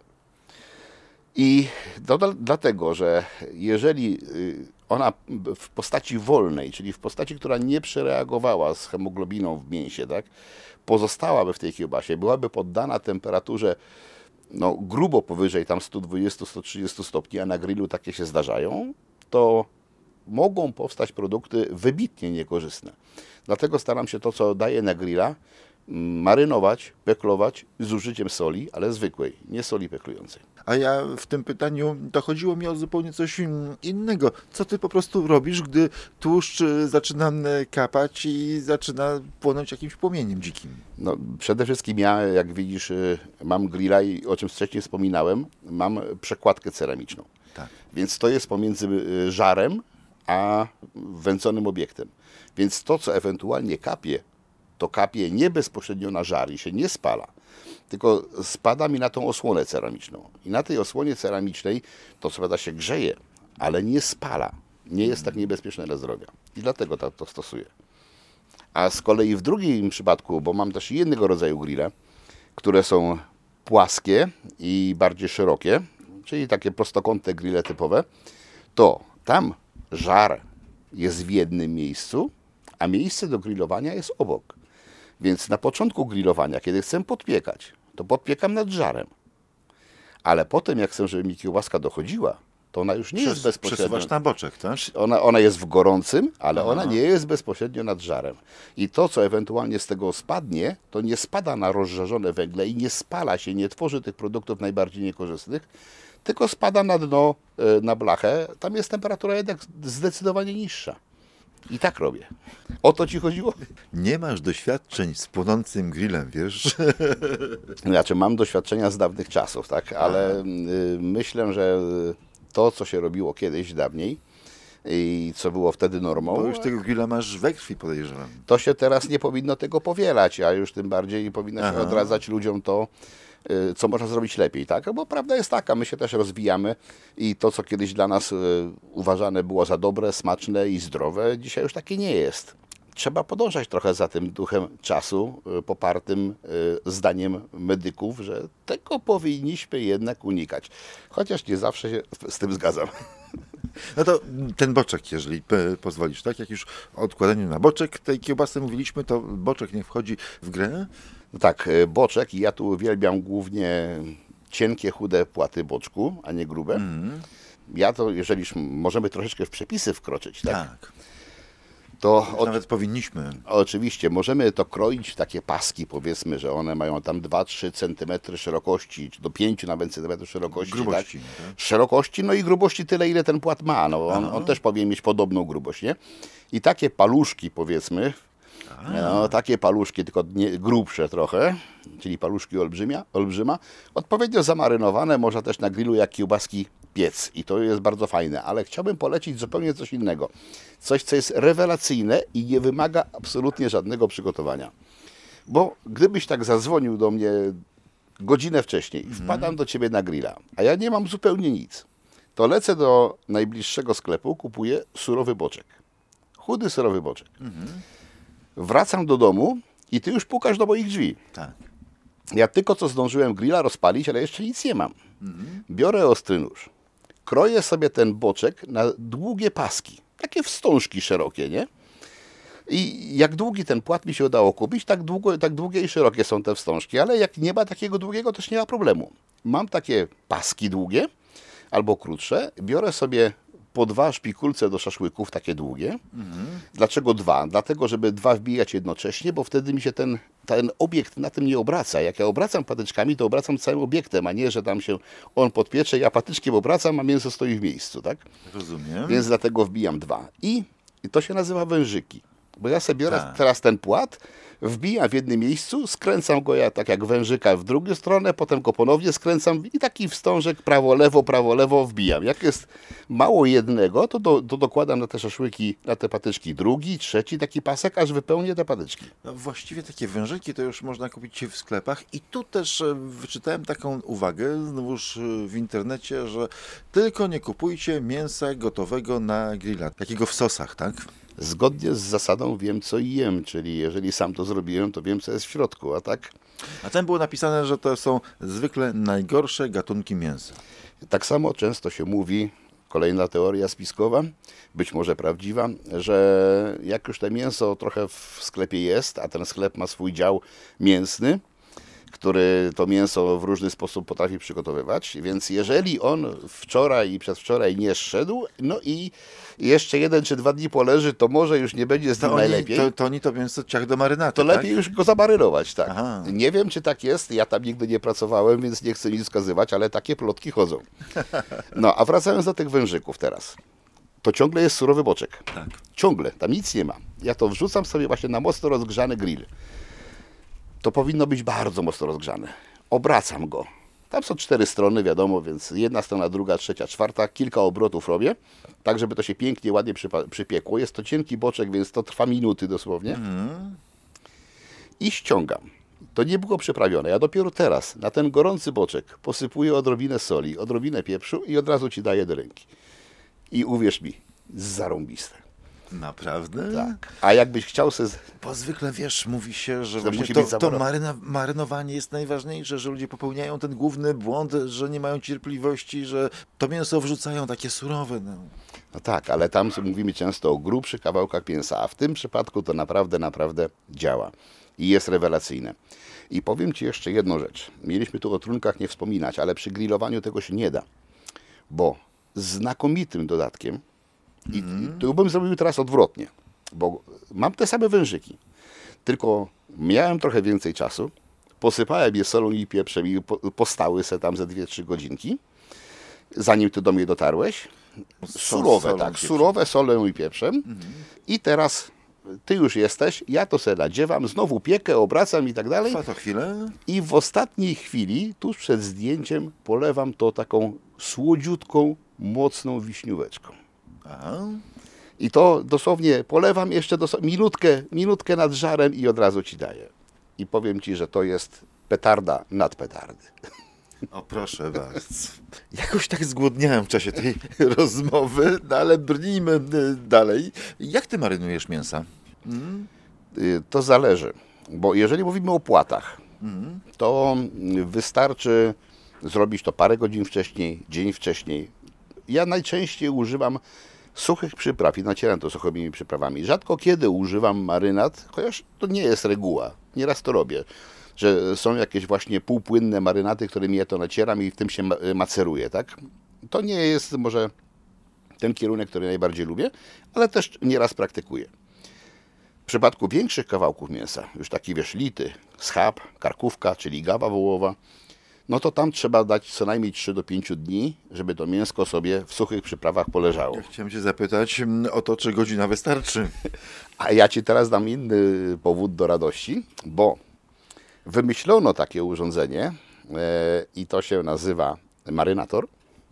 I dlatego, że jeżeli ona w postaci wolnej, czyli w postaci, która nie przereagowała z hemoglobiną w mięsie, tak, pozostałaby w tej kiełbasie, byłaby poddana temperaturze no, grubo powyżej tam 120-130 stopni, a na grillu takie się zdarzają, to mogą powstać produkty wybitnie niekorzystne. Dlatego staram się to, co daję na grilla, marynować, peklować z użyciem soli, ale zwykłej, nie soli peklującej. A ja w tym pytaniu, to chodziło mi o zupełnie coś innego. Co ty po prostu robisz, gdy tłuszcz zaczyna kapać i zaczyna płonąć jakimś płomieniem dzikim? No, przede wszystkim ja, jak widzisz, mam grilla i o czym wcześniej wspominałem, mam przekładkę ceramiczną. Tak. Więc to jest pomiędzy żarem a wędzonym obiektem. Więc to, co ewentualnie kapie, to kapie nie bezpośrednio na żar i się nie spala, tylko spada mi na tą osłonę ceramiczną. I na tej osłonie ceramicznej to co prawda się grzeje, ale nie spala. Nie jest tak niebezpieczne dla zdrowia. I dlatego to stosuję. A z kolei w drugim przypadku, bo mam też innego rodzaju grille, które są płaskie i bardziej szerokie, czyli takie prostokątne grille typowe, to tam żar jest w jednym miejscu, a miejsce do grillowania jest obok. Więc na początku grillowania, kiedy chcę podpiekać, to podpiekam nad żarem. Ale potem, jak chcę, żeby mi kiełbaska dochodziła, to ona już nie jest bezpośrednio. Przesuwasz na boczek, tak? Ona jest w gorącym, ale ona nie jest bezpośrednio nad żarem. I to, co ewentualnie z tego spadnie, to nie spada na rozżarzone węgle i nie spala się, nie tworzy tych produktów najbardziej niekorzystnych, tylko spada na dno, na blachę. Tam jest temperatura jednak zdecydowanie niższa. I tak robię. O to ci chodziło? Nie masz doświadczeń z płonącym grillem, wiesz? Znaczy, mam doświadczenia z dawnych czasów, tak, ale myślę, że to, co się robiło kiedyś, dawniej i co było wtedy normą, Bo już tego grilla masz we krwi, podejrzewam. to się teraz nie powinno tego powielać, a już tym bardziej powinno się odradzać ludziom to, co można zrobić lepiej, tak? Bo prawda jest taka, my się też rozwijamy i to, co kiedyś dla nas uważane było za dobre, smaczne i zdrowe, dzisiaj już takie nie jest. Trzeba podążać trochę za tym duchem czasu, popartym zdaniem medyków, że tego powinniśmy jednak unikać. Chociaż nie zawsze się z tym zgadzam. No to ten boczek, jeżeli pozwolisz, tak? Jak już o odkładaniu na boczek tej kiełbasy mówiliśmy, to boczek nie wchodzi w grę? Tak, boczek i ja tu uwielbiam głównie cienkie, chude płaty boczku, a nie grube. Ja to, jeżeli już możemy troszeczkę w przepisy wkroczyć, tak? Tak. To Nawet powinniśmy. oczywiście możemy to kroić w takie paski, powiedzmy, że one mają tam 2-3 cm szerokości, czy do 5 nawet centymetrów szerokości. Grubości, Tak? tak? Szerokości, no i grubości tyle, ile ten płat ma. No, on też powinien mieć podobną grubość, nie? I takie paluszki, powiedzmy, no, takie paluszki, tylko nie, grubsze trochę, czyli paluszki olbrzyma, odpowiednio zamarynowane, można też na grillu jak kiełbaski piec i to jest bardzo fajne, ale chciałbym polecić zupełnie coś innego. Coś, co jest rewelacyjne i nie wymaga absolutnie żadnego przygotowania. Bo gdybyś tak zadzwonił do mnie godzinę wcześniej, wpadam do ciebie na grilla, a ja nie mam zupełnie nic, to lecę do najbliższego sklepu, kupuję surowy boczek. Chudy, surowy boczek. Wracam do domu i ty już pukasz do moich drzwi. Tak. Ja tylko co zdążyłem grilla rozpalić, ale jeszcze nic nie mam. Biorę ostry nóż, kroję sobie ten boczek na długie paski, takie wstążki szerokie, nie? I jak długi ten płat mi się udało kupić, tak długie i szerokie są te wstążki, ale jak nie ma takiego długiego, też nie ma problemu. Mam takie paski długie albo krótsze, biorę sobie po 2 szpikulce do szaszłyków, takie długie. Dlaczego 2? Dlatego, żeby 2 wbijać jednocześnie, bo wtedy mi się ten obiekt na tym nie obraca. Jak ja obracam patyczkami, to obracam całym obiektem, a nie, że tam się on podpiecze, ja patyczkiem obracam, a mięso stoi w miejscu, tak? Rozumiem. Więc dlatego wbijam 2. I to się nazywa wężyki. Bo ja sobie biorę Tak. teraz ten płat, wbijam w jednym miejscu, skręcam go tak jak wężyka w drugą stronę, potem go ponownie skręcam i taki wstążek prawo, lewo wbijam. Jak jest mało jednego, to dokładam na te szaszłyki, na te patyczki drugi, trzeci taki pasek, aż wypełnię te patyczki. No, właściwie takie wężyki to już można kupić w sklepach i tu też wyczytałem taką uwagę, znowuż w internecie, że tylko nie kupujcie mięsa gotowego na grilla, takiego w sosach, tak? Zgodnie z zasadą wiem, co jem, czyli jeżeli sam to zrobiłem, to wiem, co jest w środku, a tak? A tam było napisane, że to są zwykle najgorsze gatunki mięsa. Tak samo często się mówi, kolejna teoria spiskowa, być może prawdziwa, że jak już to mięso trochę w sklepie jest, a ten sklep ma swój dział mięsny, który to mięso w różny sposób potrafi przygotowywać, więc jeżeli on wczoraj i przedwczoraj nie zszedł, no i jeszcze 1 czy 2 dni poleży, to może już nie będzie z nim najlepiej. To oni to mięso ciach do marynaty, To tak? lepiej już go zamarynować, tak. Aha. Nie wiem, czy tak jest, ja tam nigdy nie pracowałem, więc nie chcę nic wskazywać, ale takie plotki chodzą. No, a wracając do tych wężyków teraz. To ciągle jest surowy boczek. Tak. Ciągle, tam nic nie ma. Ja to wrzucam sobie właśnie na mocno rozgrzany grill. To powinno być bardzo mocno rozgrzane. Obracam go. Tam są 4 strony, wiadomo, więc jedna strona, druga, trzecia, czwarta. Kilka obrotów robię, tak żeby to się pięknie, ładnie przypiekło. Jest to cienki boczek, więc to trwa minuty dosłownie. I ściągam. To nie było przyprawione. Ja dopiero teraz na ten gorący boczek posypuję odrobinę soli, odrobinę pieprzu i od razu ci daję do ręki. I uwierz mi, zarąbiste. Naprawdę? Tak. A jakbyś chciał sobie... Bo zwykle, wiesz, mówi się, że właśnie musi być to zabarowane. marynowanie jest najważniejsze, że ludzie popełniają ten główny błąd, że nie mają cierpliwości, że to mięso wrzucają takie surowe. No. No tak, ale tam mówimy często o grubszych kawałkach mięsa, a w tym przypadku to naprawdę działa i jest rewelacyjne. I powiem Ci jeszcze jedną rzecz. Mieliśmy tu o trunkach nie wspominać, ale przy grillowaniu tego się nie da, bo znakomitym dodatkiem, i tu bym zrobił teraz odwrotnie, bo mam te same wężyki, tylko miałem trochę więcej czasu, posypałem je solą i pieprzem i postały se tam ze 2-3 godzinki, zanim Ty do mnie dotarłeś. Surowe, solą tak, i pieprzem. surowe solą i pieprzem. I teraz Ty już jesteś, ja to se nadziewam, znowu piekę, obracam i tak dalej. Trwa to chwilę. I w ostatniej chwili, tuż przed zdjęciem, polewam to taką słodziutką, mocną wiśnióweczką. Aha. I to dosłownie polewam jeszcze minutkę nad żarem i od razu Ci daję. I powiem Ci, że to jest petarda nad petardy. O proszę bardzo. Jakoś tak zgłodniałem w czasie tej rozmowy, no ale brnijmy dalej. Jak Ty marynujesz mięsa? To zależy, bo jeżeli mówimy o płatach, to wystarczy zrobić to parę godzin wcześniej, dzień wcześniej. Ja najczęściej używam suchych przypraw i nacieram to suchymi przyprawami. Rzadko kiedy używam marynat, chociaż to nie jest reguła. Nieraz to robię, że są jakieś właśnie półpłynne marynaty, którymi ja to nacieram i w tym się maceruję, tak? To nie jest może ten kierunek, który najbardziej lubię, ale też nieraz praktykuję. W przypadku większych kawałków mięsa, już taki wiesz, lity, schab, karkówka, czyli gawa wołowa, no to tam trzeba dać co najmniej 3 do 5 dni, żeby to mięsko sobie w suchych przyprawach poleżało. Chciałem Cię zapytać o to, czy godzina wystarczy. A ja Ci teraz dam inny powód do radości, bo wymyślono takie urządzenie i to się nazywa marynator.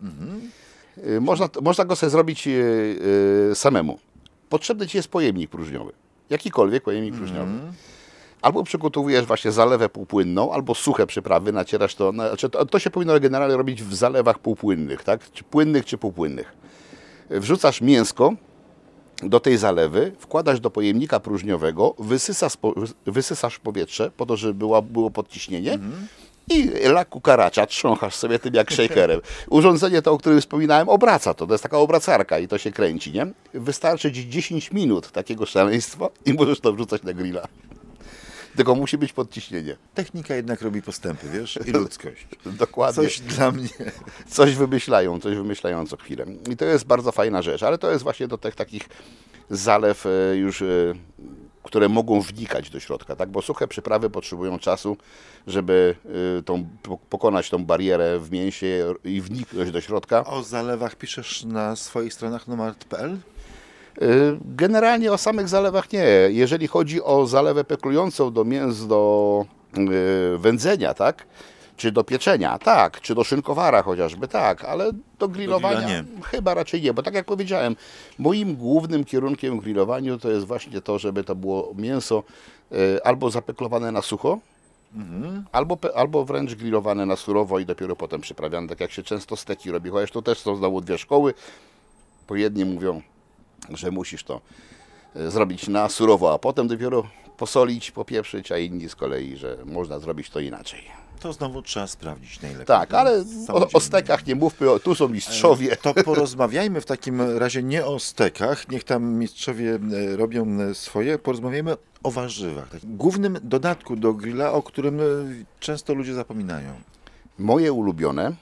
Można go sobie zrobić samemu. Potrzebny Ci jest pojemnik próżniowy. Jakikolwiek pojemnik próżniowy. Albo przygotowujesz właśnie zalewę półpłynną, albo suche przyprawy, nacierasz to. Znaczy to się powinno generalnie robić w zalewach półpłynnych, tak? Czy płynnych, czy półpłynnych. Wrzucasz mięsko do tej zalewy, wkładasz do pojemnika próżniowego, wysysasz powietrze po to, żeby było podciśnienie i la cucaracha trząchasz sobie tym jak shakerem. Urządzenie to, o którym wspominałem, obraca to. To jest taka obracarka i to się kręci, nie? Wystarczy Ci 10 minut takiego szaleństwa i możesz to wrzucać na grilla. Tylko musi być podciśnienie. Technika jednak robi postępy, wiesz? I ludzkość. Dokładnie. Coś dla mnie. Coś wymyślają co chwilę. I to jest bardzo fajna rzecz, ale to jest właśnie do tych takich zalew już, które mogą wnikać do środka, tak? Bo suche przyprawy potrzebują czasu, żeby pokonać tą barierę w mięsie i wniknąć do środka. O zalewach piszesz na swoich stronach nomad.pl? Generalnie o samych zalewach nie. Jeżeli chodzi o zalewę peklującą do mięs do wędzenia, tak? Czy do pieczenia, tak, czy do szynkowara chociażby, tak, ale do grillowania grilla chyba raczej nie, bo tak jak powiedziałem, moim głównym kierunkiem w grillowaniu to jest właśnie to, żeby to było mięso albo zapeklowane na sucho, albo wręcz grillowane na surowo i dopiero potem przyprawiane, tak jak się często steki robi, chociaż to też są znowu 2 szkoły, bo jedni mówią, że musisz to zrobić na surowo, a potem dopiero posolić, popieprzyć, a inni z kolei, że można zrobić to inaczej. To znowu trzeba sprawdzić najlepiej. Tak, ale Samodzielnie. o stekach nie mówmy, tu są mistrzowie. To porozmawiajmy w takim razie nie o stekach, niech tam mistrzowie robią swoje, porozmawiajmy o warzywach. Tak. Głównym dodatku do grilla, o którym często ludzie zapominają. Moje ulubione,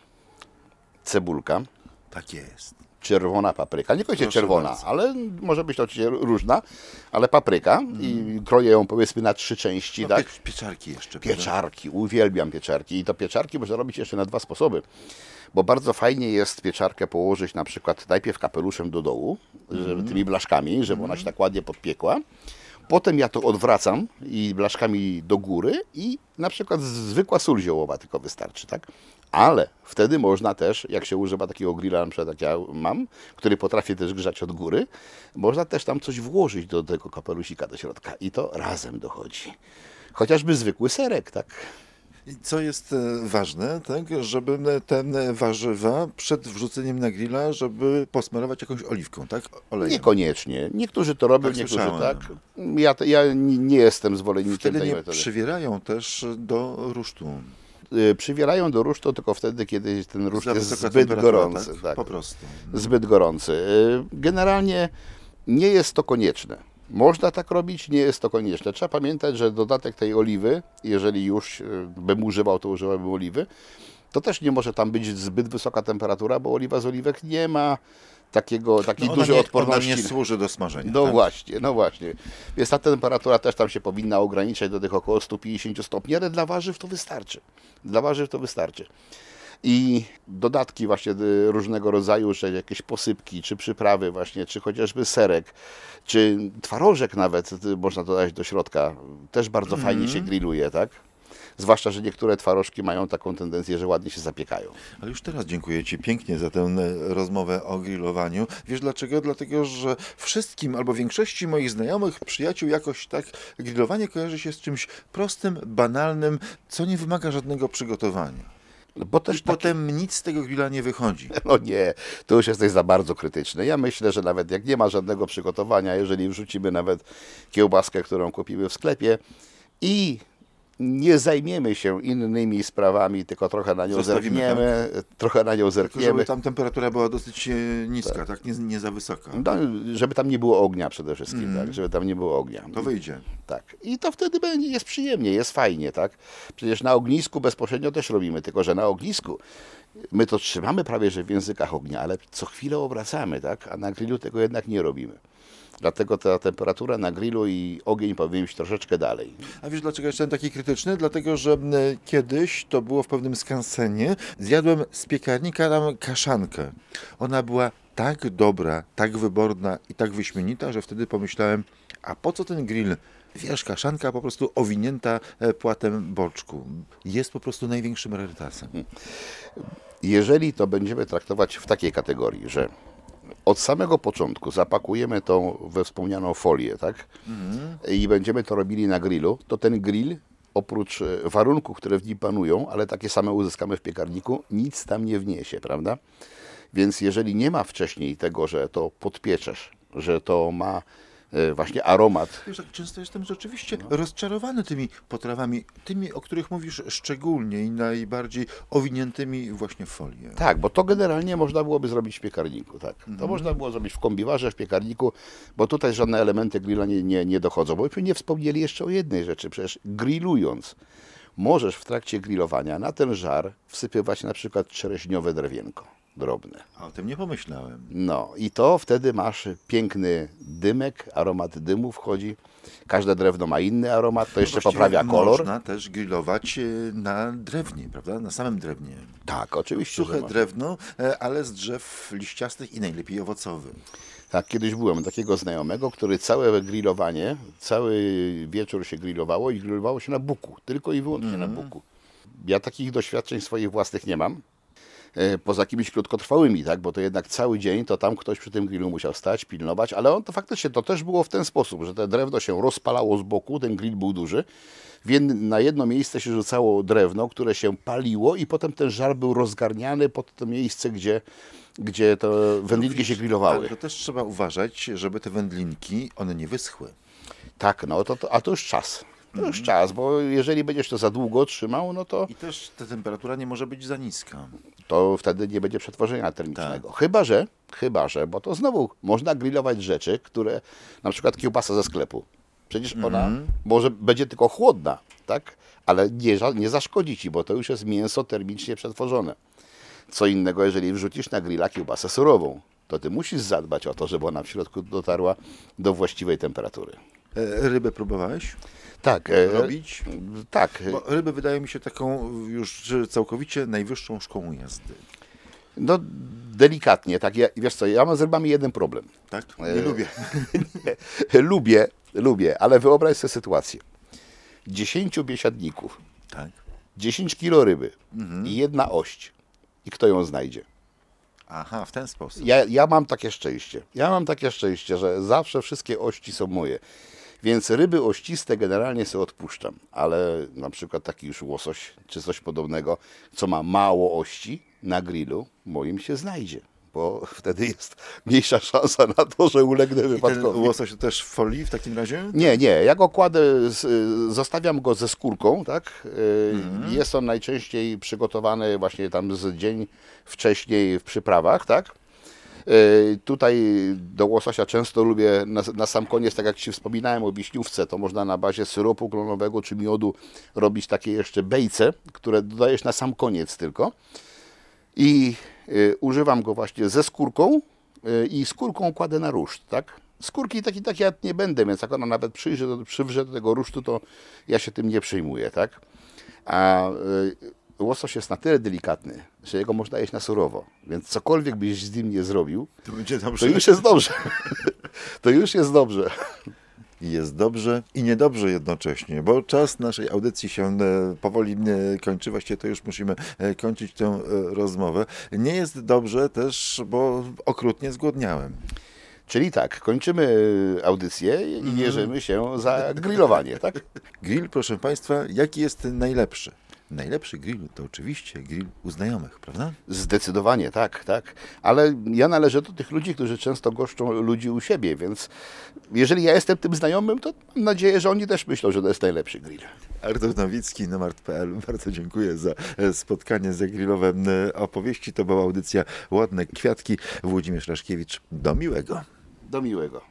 cebulka, Tak jest. czerwona papryka, niekoniecznie Proszę czerwona, bardzo. ale może być oczywiście różna, ale papryka i kroję ją powiedzmy na 3 części, No, tak? pieczarki jeszcze. prawda? Pieczarki, uwielbiam pieczarki i to pieczarki można robić jeszcze na 2 sposoby, bo bardzo fajnie jest pieczarkę położyć na przykład najpierw kapeluszem do dołu, żeby tymi blaszkami, żeby ona się tak ładnie podpiekła. Potem ja to odwracam i blaszkami do góry i na przykład zwykła sól ziołowa tylko wystarczy, tak? Ale wtedy można też, jak się używa takiego grilla, na przykład jak ja mam, który potrafię też grzać od góry, można też tam coś włożyć do tego kapelusika do środka i to razem dochodzi. Chociażby zwykły serek, tak? I co jest ważne, tak, żeby te warzywa przed wrzuceniem na grilla, żeby posmarować jakąś oliwką, tak? Olejem. Niekoniecznie. Niektórzy to robią, Tak niektórzy słyszałem. tak. Ja nie jestem zwolennikiem Wtedy tej nie metody. przywierają też do rusztu. Przywierają do rusztu tylko wtedy, kiedy ten ruszt Za jest wysoka zbyt temperatura, gorący. tak? Tak. Po prostu. Zbyt gorący. Generalnie nie jest to konieczne. Można tak robić, nie jest to konieczne. Trzeba pamiętać, że dodatek tej oliwy, jeżeli już bym używał, to używałbym oliwy, to też nie może tam być zbyt wysoka temperatura, bo oliwa z oliwek nie ma takiej Ona dużej nie, odporności. Ona nie służy do smażenia. No tak? właśnie, no właśnie. Więc ta temperatura też tam się powinna ograniczać do tych około 150 stopni, ale dla warzyw to wystarczy. Dla warzyw to wystarczy. I dodatki właśnie różnego rodzaju, że jakieś posypki, czy przyprawy właśnie, czy chociażby serek, czy twarożek nawet można dodać do środka. Też bardzo fajnie się grilluje, tak? Zwłaszcza, że niektóre twarożki mają taką tendencję, że ładnie się zapiekają. Ale już teraz dziękuję Ci pięknie za tę rozmowę o grillowaniu. Wiesz dlaczego? Dlatego, że wszystkim albo większości moich znajomych, przyjaciół jakoś tak grillowanie kojarzy się z czymś prostym, banalnym, co nie wymaga żadnego przygotowania. Bo też I potem nic z tego grilla nie wychodzi. No nie, to już jesteś za bardzo krytyczny. Ja myślę, że nawet jak nie ma żadnego przygotowania, jeżeli wrzucimy nawet kiełbaskę, którą kupimy w sklepie i nie zajmiemy się innymi sprawami, tylko trochę na nią Zostawimy, zerkniemy, trochę na nią Tylko zerkniemy, żeby tam temperatura była dosyć niska, tak? Nie za wysoka. no, żeby tam nie było ognia przede wszystkim, tak? Żeby tam nie było ognia. To wyjdzie. Tak. I to wtedy jest przyjemnie, jest fajnie, tak? Przecież na ognisku bezpośrednio też robimy, tylko że na ognisku my to trzymamy prawie że w językach ognia, ale co chwilę obracamy, tak? A na grillu tego jednak nie robimy. Dlatego ta temperatura na grillu i ogień powinien być troszeczkę dalej. A wiesz dlaczego jestem taki krytyczny? Dlatego, że kiedyś, to było w pewnym skansenie, zjadłem z piekarnika tam kaszankę. Ona była tak dobra, tak wyborna i tak wyśmienita, że wtedy pomyślałem, a po co ten grill? Wiesz, kaszanka po prostu owinięta płatem boczku. Jest po prostu największym rarytasem. Jeżeli to będziemy traktować w takiej kategorii, że od samego początku zapakujemy tą we wspomnianą folię, tak? I będziemy to robili na grillu, to ten grill oprócz warunków, które w nim panują, ale takie same uzyskamy w piekarniku, nic tam nie wniesie, prawda? Więc jeżeli nie ma wcześniej tego, że to podpieczesz, że to ma właśnie aromat. Wiesz, tak często jestem rzeczywiście rozczarowany tymi potrawami, tymi, o których mówisz szczególnie i najbardziej owiniętymi właśnie w folię. Tak, bo to generalnie można byłoby zrobić w piekarniku, tak. To można było zrobić w kombiwarze, w piekarniku, bo tutaj żadne elementy grilla nie dochodzą. Bo myśmy nie wspomnieli jeszcze o jednej rzeczy, przecież grillując możesz w trakcie grillowania na ten żar wsypywać na przykład czereśniowe drewienko drobne. A o tym nie pomyślałem. No i to wtedy masz piękny dymek, aromat dymu wchodzi. Każde drewno ma inny aromat, to jeszcze Właściwie poprawia kolor. Można też grillować na drewnie, prawda? Na samym drewnie. Tak, oczywiście. że Suche można. drewno, ale z drzew liściastych i najlepiej owocowych. Tak, kiedyś byłem takiego znajomego, który całe grillowanie, cały wieczór się grillowało i grillowało się na buku, tylko i wyłącznie na buku. Ja takich doświadczeń swoich własnych nie mam, poza jakimiś krótkotrwałymi, tak, bo to jednak cały dzień to tam ktoś przy tym grillu musiał stać, pilnować, ale on to faktycznie to też było w ten sposób, że te drewno się rozpalało z boku, ten grill był duży, na jedno miejsce się rzucało drewno, które się paliło i potem ten żar był rozgarniany pod to miejsce, gdzie te wędlinki się grillowały. Ale to też trzeba uważać, żeby te wędlinki, one nie wyschły. Tak, no a to już czas. to już czas, bo jeżeli będziesz to za długo trzymał, no to, I też ta temperatura nie może być za niska. to wtedy nie będzie przetworzenia termicznego. Chyba że, bo to znowu można grillować rzeczy, które, na przykład kiełbasa ze sklepu. Przecież ona może będzie tylko chłodna, tak? Ale nie zaszkodzi ci, bo to już jest mięso termicznie przetworzone. Co innego, jeżeli wrzucisz na grilla kiełbasę surową, to ty musisz zadbać o to, żeby ona w środku dotarła do właściwej temperatury. Rybę próbowałeś Tak, robić? tak. Bo ryby wydaje mi się taką już całkowicie najwyższą szkołą jazdy. No delikatnie, tak. Wiesz co, ja mam z rybami jeden problem. Tak? Nie lubię. Lubię, ale wyobraź sobie sytuację. 10 biesiadników, Tak. 10 kilo ryby i jedna ość. I kto ją znajdzie? Aha, w ten sposób. Ja mam takie szczęście. Że zawsze wszystkie ości są moje. Więc ryby ościste generalnie sobie odpuszczam. Ale na przykład taki już łosoś czy coś podobnego, co ma mało ości na grillu, moim się znajdzie. Bo wtedy jest mniejsza szansa na to, że ulegnę I ten wypadkowi. łosoś to też w folii w takim razie? Nie, ja go kładę, zostawiam go ze skórką, tak? Jest on najczęściej przygotowany właśnie tam z dzień wcześniej w przyprawach, tak? Tutaj do łososia często lubię na sam koniec, tak jak Ci wspominałem o wiśniówce, to można na bazie syropu klonowego czy miodu robić takie jeszcze bejce, które dodajesz na sam koniec tylko. I używam go właśnie ze skórką i skórką kładę na ruszt, tak? Skórki taki ja nie będę, więc jak ona nawet przywrze do tego rusztu, to ja się tym nie przejmuję, tak? A łosoś jest na tyle delikatny, że jego można jeść na surowo, więc cokolwiek byś z nim nie zrobił, To będzie to dobrze. już jest dobrze. To już jest dobrze. I jest dobrze i niedobrze jednocześnie, bo czas naszej audycji się powoli kończy. Właściwie to już musimy kończyć tę rozmowę. Nie jest dobrze też, bo okrutnie zgłodniałem. Czyli tak, kończymy audycję i bierzemy się za grillowanie, tak? Grill, proszę Państwa, jaki jest najlepszy? Najlepszy grill to oczywiście grill u znajomych, prawda? Zdecydowanie, tak. Ale ja należę do tych ludzi, którzy często goszczą ludzi u siebie, więc jeżeli ja jestem tym znajomym, to mam nadzieję, że oni też myślą, że to jest najlepszy grill. Artur Nowicki, Nomart.pl. Bardzo dziękuję za spotkanie, za grillowe opowieści. To była audycja Ładne Kwiatki. Włodzimierz Raszkiewicz. Do miłego. Do miłego.